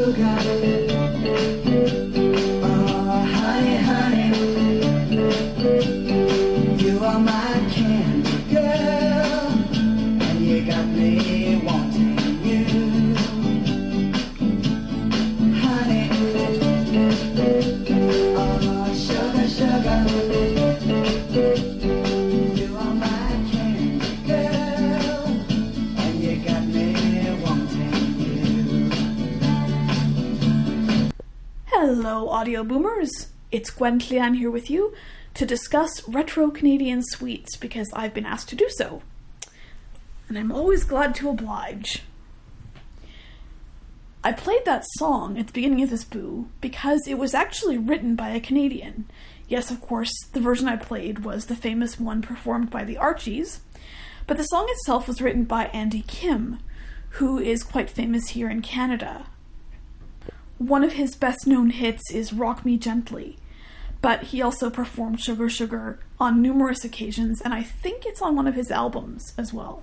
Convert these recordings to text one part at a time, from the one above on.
sugar. Oh, honey, honey, you are my candy girl, and you got me wanting you. Honey, oh, sugar, sugar, you are my candy girl, and you got me wanting you. Hello, audio boomers! It's Gwen Clean here with you to discuss retro Canadian sweets because I've been asked to do so. And I'm always glad to oblige. I played that song at the beginning of this boo because it was actually written by a Canadian. Yes, of course, the version I played was the famous one performed by the Archies, but the song itself was written by Andy Kim, who is quite famous here in Canada. One of his best-known hits is Rock Me Gently, but he also performed Sugar Sugar on numerous occasions, and I think it's on one of his albums as well.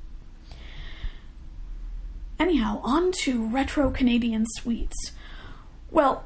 Anyhow, on to retro Canadian sweets. Well,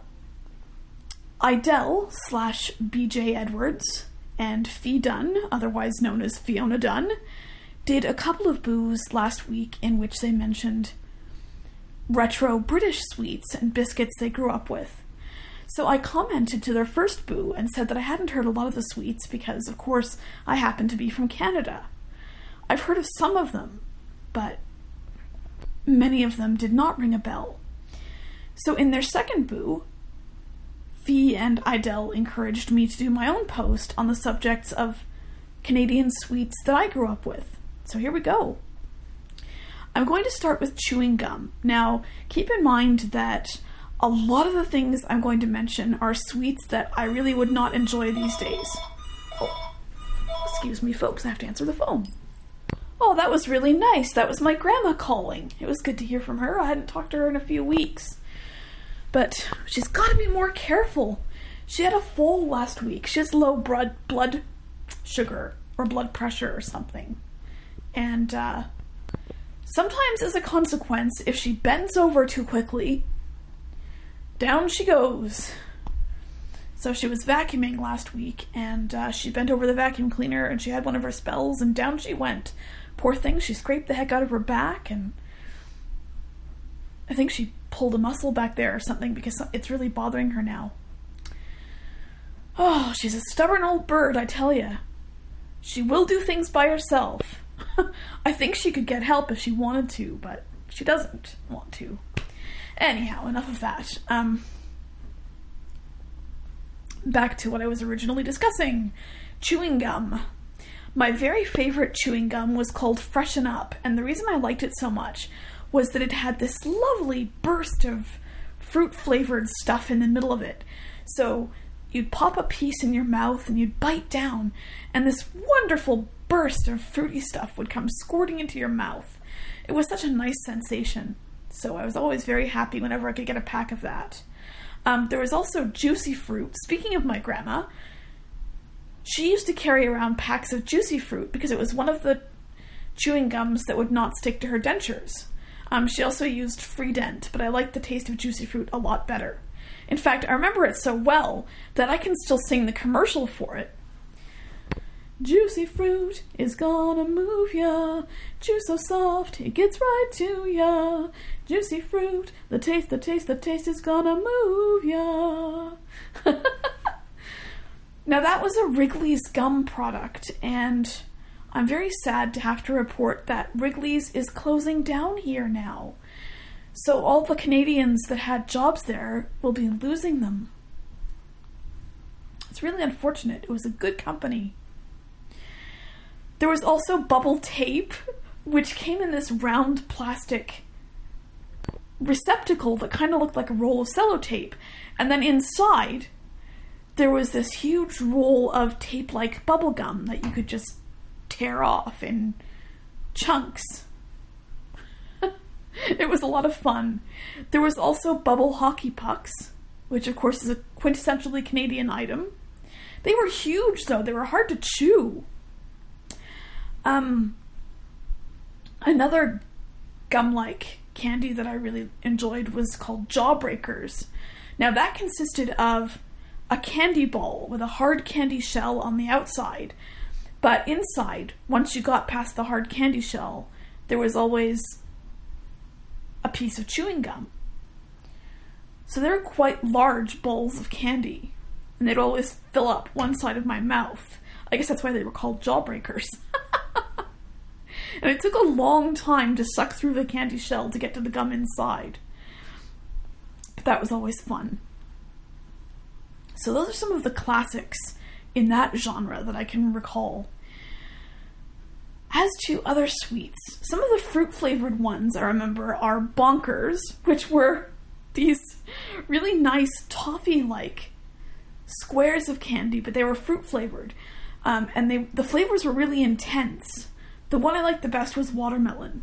Idell / BJ Edwards and Fee Dunn, otherwise known as Fiona Dunn, did a couple of boos last week in which they mentioned retro British sweets and biscuits they grew up with. So I commented to their first boo and said that I hadn't heard a lot of the sweets because, of course, I happen to be from Canada. I've heard of some of them, but many of them did not ring a bell. So in their second boo, Fee and Idell encouraged me to do my own post on the subjects of Canadian sweets that I grew up with. So here we go. I'm going to start with chewing gum. Now, keep in mind that a lot of the things I'm going to mention are sweets that I really would not enjoy these days. Oh, excuse me, folks, I have to answer the phone. Oh, that was really nice. That was my grandma calling. It was good to hear from her. I hadn't talked to her in a few weeks. But she's got to be more careful. She had a fall last week. She has low blood sugar or blood pressure or something. And sometimes as a consequence, if she bends over too quickly, down she goes. So she was vacuuming last week, and she bent over the vacuum cleaner, and she had one of her spells, and down she went. Poor thing, she scraped the heck out of her back, and I think she pulled a muscle back there or something, because it's really bothering her now. Oh, she's a stubborn old bird, I tell ya. She will do things by herself. I think she could get help if she wanted to, but she doesn't want to. Anyhow, enough of that. Back to what I was originally discussing. Chewing gum. My very favorite chewing gum was called Freshen Up, and the reason I liked it so much was that it had this lovely burst of fruit-flavored stuff in the middle of it. So you'd pop a piece in your mouth and you'd bite down, and this wonderful burst of fruity stuff would come squirting into your mouth. It was such a nice sensation. So I was always very happy whenever I could get a pack of that. There was also Juicy Fruit. Speaking of my grandma, she used to carry around packs of Juicy Fruit because it was one of the chewing gums that would not stick to her dentures. She also used Freedent, but I liked the taste of Juicy Fruit a lot better. In fact, I remember it so well that I can still sing the commercial for it. Juicy fruit is gonna move ya. Juice so soft, it gets right to ya. Juicy fruit, the taste is gonna move ya. Now that was a Wrigley's gum product, and I'm very sad to have to report that Wrigley's is closing down here now. So all the Canadians that had jobs there will be losing them. It's really unfortunate. It was a good company. There was also bubble tape, which came in this round plastic receptacle that kind of looked like a roll of sellotape. And then inside, there was this huge roll of tape-like bubble gum that you could just tear off in chunks. It was a lot of fun. There was also bubble hockey pucks, which of course is a quintessentially Canadian item. They were huge, though. They were hard to chew. Another gum-like candy that I really enjoyed was called Jawbreakers. Now that consisted of a candy ball with a hard candy shell on the outside, but inside, once you got past the hard candy shell, there was always a piece of chewing gum. So they were quite large balls of candy, and they'd always fill up one side of my mouth. I guess that's why they were called Jawbreakers. And it took a long time to suck through the candy shell to get to the gum inside. But that was always fun. So those are some of the classics in that genre that I can recall. As to other sweets, some of the fruit-flavored ones I remember are Bonkers, which were these really nice toffee-like squares of candy, but they were fruit-flavored. And the flavors were really intense. The one I liked the best was watermelon.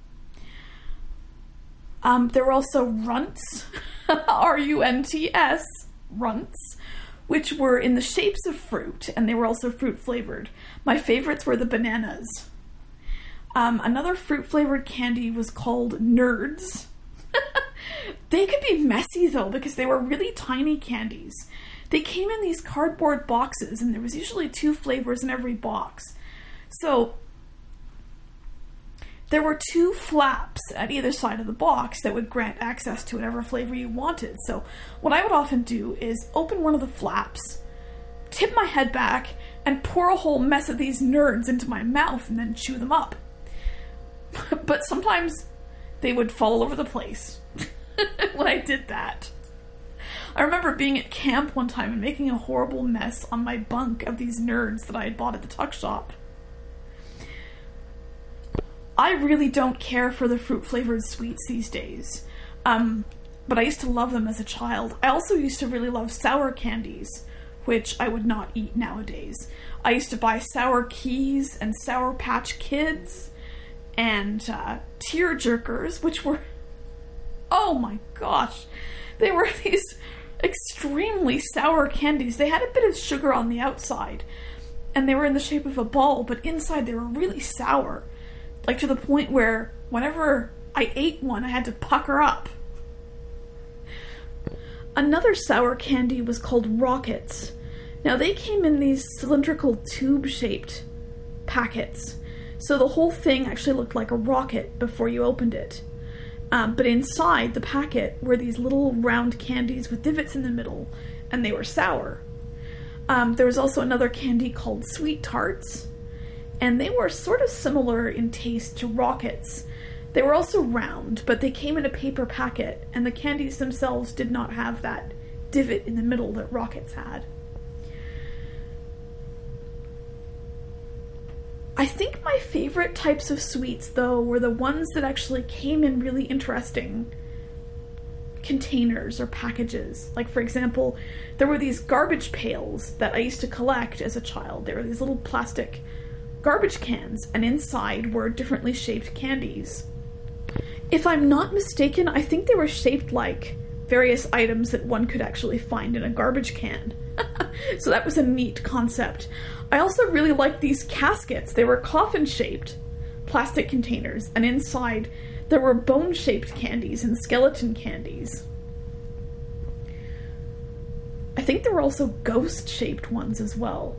There were also Runts, R-U-N-T-S, Runts, which were in the shapes of fruit, and they were also fruit-flavored. My favorites were the bananas. Another fruit-flavored candy was called Nerds. They could be messy, though, because they were really tiny candies. They came in these cardboard boxes, and there was usually 2 flavors in every box. So there were 2 flaps at either side of the box that would grant access to whatever flavor you wanted. So what I would often do is open one of the flaps, tip my head back, and pour a whole mess of these Nerds into my mouth and then chew them up. But sometimes they would fall all over the place when I did that. I remember being at camp one time and making a horrible mess on my bunk of these Nerds that I had bought at the tuck shop. I really don't care for the fruit-flavored sweets these days, but I used to love them as a child. I also used to really love sour candies, which I would not eat nowadays. I used to buy Sour Keys and Sour Patch Kids and Tear Jerkers, which were, oh my gosh, they were these extremely sour candies. They had a bit of sugar on the outside, and they were in the shape of a ball, but inside they were really sour. Like to the point where whenever I ate one, I had to pucker up. Another sour candy was called Rockets. Now they came in these cylindrical tube-shaped packets. So the whole thing actually looked like a rocket before you opened it. But inside the packet were these little round candies with divots in the middle, and they were sour. There was also another candy called Sweet Tarts, and they were sort of similar in taste to Rockets. They were also round, but they came in a paper packet, and the candies themselves did not have that divot in the middle that Rockets had. I think my favorite types of sweets, though, were the ones that actually came in really interesting containers or packages. Like, for example, there were these garbage pails that I used to collect as a child. They were these little plastic garbage cans, and inside were differently shaped candies. If I'm not mistaken, I think they were shaped like various items that one could actually find in a garbage can. So that was a neat concept. I also really liked these caskets. They were coffin-shaped plastic containers, and inside there were bone-shaped candies and skeleton candies. I think there were also ghost-shaped ones as well.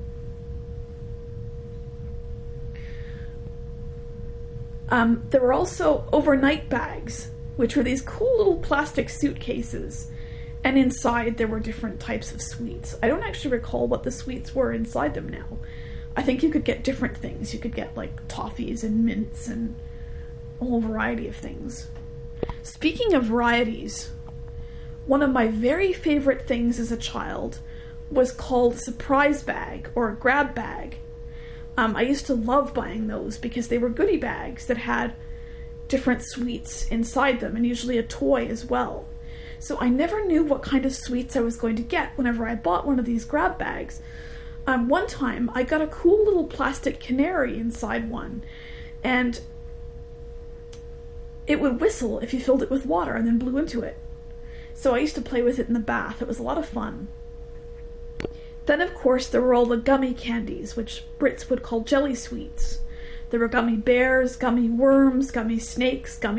There were also overnight bags, which were these cool little plastic suitcases, and inside there were different types of sweets. I don't actually recall what the sweets were inside them now. I think you could get different things. You could get like toffees and mints and a whole variety of things. Speaking of varieties, one of my very favorite things as a child was called surprise bag or grab bag. I used to love buying those because they were goodie bags that had different sweets inside them, and usually a toy as well. So I never knew what kind of sweets I was going to get whenever I bought one of these grab bags. One time I got a cool little plastic canary inside one, and it would whistle if you filled it with water and then blew into it. So I used to play with it in the bath. It was a lot of fun. Then, of course, there were all the gummy candies, which Brits would call jelly sweets. There were gummy bears, gummy worms, gummy snakes, gummy